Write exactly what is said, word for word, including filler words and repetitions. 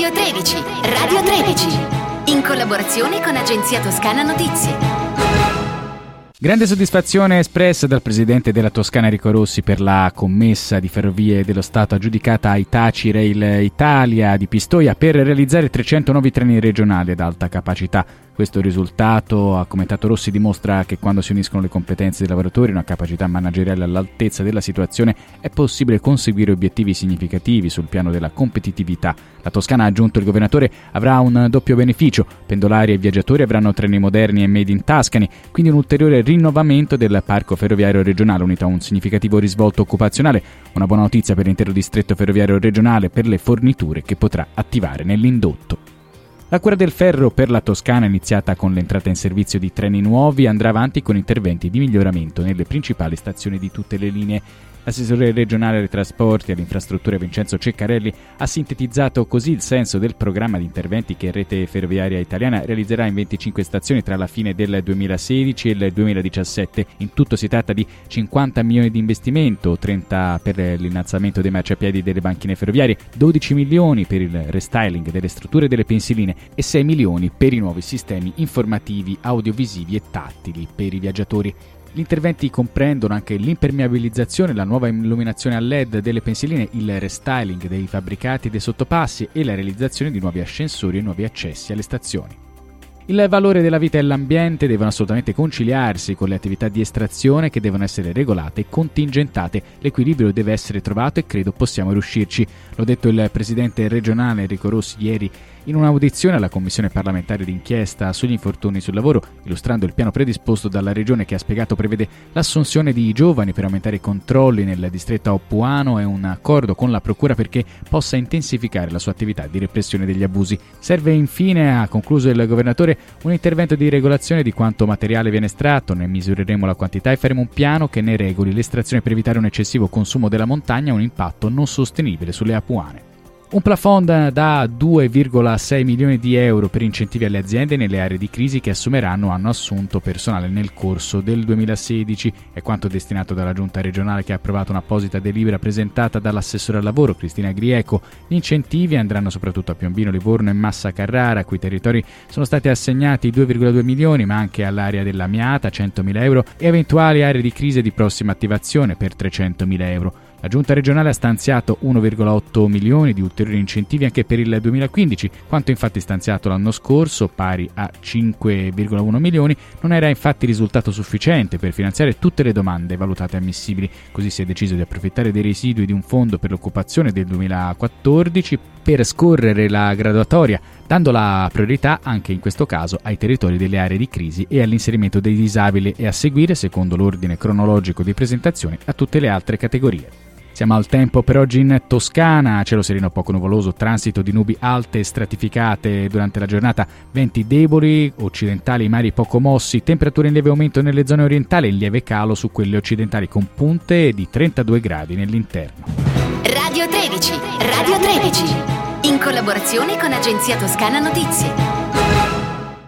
Radio tredici, Radio tredici, in collaborazione con Agenzia Toscana Notizie. Grande soddisfazione espressa dal presidente della Toscana Enrico Rossi per la commessa di Ferrovie dello Stato aggiudicata a Hitachi Rail Italia di Pistoia per realizzare trecento nuovi treni regionali ad alta capacità. Questo risultato, ha commentato Rossi, dimostra che quando si uniscono le competenze dei lavoratori e una capacità manageriale all'altezza della situazione è possibile conseguire obiettivi significativi sul piano della competitività. La Toscana, ha aggiunto il governatore, avrà un doppio beneficio: pendolari e viaggiatori avranno treni moderni e made in Tuscany, quindi un ulteriore rinnovamento del parco ferroviario regionale unito a un significativo risvolto occupazionale. Una buona notizia per l'intero distretto ferroviario regionale per le forniture che potrà attivare nell'indotto. La cura del ferro per la Toscana, iniziata con l'entrata in servizio di treni nuovi, andrà avanti con interventi di miglioramento nelle principali stazioni di tutte le linee. L'assessore regionale ai trasporti e alle infrastrutture Vincenzo Ceccarelli ha sintetizzato così il senso del programma di interventi che Rete Ferroviaria Italiana realizzerà in venticinque stazioni tra la fine del duemilasedici e il duemiladiciassette. In tutto si tratta di cinquanta milioni di investimento, trenta per l'innalzamento dei marciapiedi delle banchine ferroviarie, dodici milioni per il restyling delle strutture delle pensiline e sei milioni per i nuovi sistemi informativi, audiovisivi e tattili per i viaggiatori. Gli interventi comprendono anche l'impermeabilizzazione, la nuova illuminazione a L E D delle pensiline, il restyling dei fabbricati dei sottopassi e la realizzazione di nuovi ascensori e nuovi accessi alle stazioni. Il valore della vita e l'ambiente devono assolutamente conciliarsi con le attività di estrazione che devono essere regolate e contingentate. L'equilibrio deve essere trovato e credo possiamo riuscirci. L'ha detto il presidente regionale Enrico Rossi ieri in un'audizione alla Commissione parlamentare d'inchiesta sugli infortuni sul lavoro, illustrando il piano predisposto dalla Regione che, ha spiegato, prevede l'assunzione di giovani per aumentare i controlli nel distretto Oppuano e un accordo con la Procura perché possa intensificare la sua attività di repressione degli abusi. Serve infine, ha concluso il governatore, un intervento di regolazione di quanto materiale viene estratto, ne misureremo la quantità e faremo un piano che ne regoli l'estrazione per evitare un eccessivo consumo della montagna e un impatto non sostenibile sulle Apuane. Un plafond da due virgola sei milioni di euro per incentivi alle aziende nelle aree di crisi che assumeranno o hanno assunto personale nel corso del duemilasedici. È quanto destinato dalla Giunta regionale che ha approvato un'apposita delibera presentata dall'assessore al lavoro Cristina Grieco. Gli incentivi andranno soprattutto a Piombino, Livorno e Massa Carrara, a cui territori sono stati assegnati due virgola due milioni, ma anche all'area della Miata centomila euro e eventuali aree di crisi di prossima attivazione per trecentomila euro. La Giunta regionale ha stanziato uno virgola otto milioni di ulteriori incentivi anche per il duemilaquindici. Quanto infatti stanziato l'anno scorso, pari a cinque virgola uno milioni, non era infatti risultato sufficiente per finanziare tutte le domande valutate ammissibili. Così si è deciso di approfittare dei residui di un fondo per l'occupazione del duemilaquattordici per scorrere la graduatoria, dando la priorità anche in questo caso ai territori delle aree di crisi e all'inserimento dei disabili e a seguire, secondo l'ordine cronologico di presentazione, a tutte le altre categorie. Siamo al tempo per oggi in Toscana, cielo sereno poco nuvoloso, transito di nubi alte e stratificate durante la giornata, venti deboli, occidentali mari poco mossi, temperature in lieve aumento nelle zone orientali e in lieve calo su quelle occidentali con punte di trentadue gradi nell'interno. Radio tredici, Radio tredici, in collaborazione con Agenzia Toscana Notizie.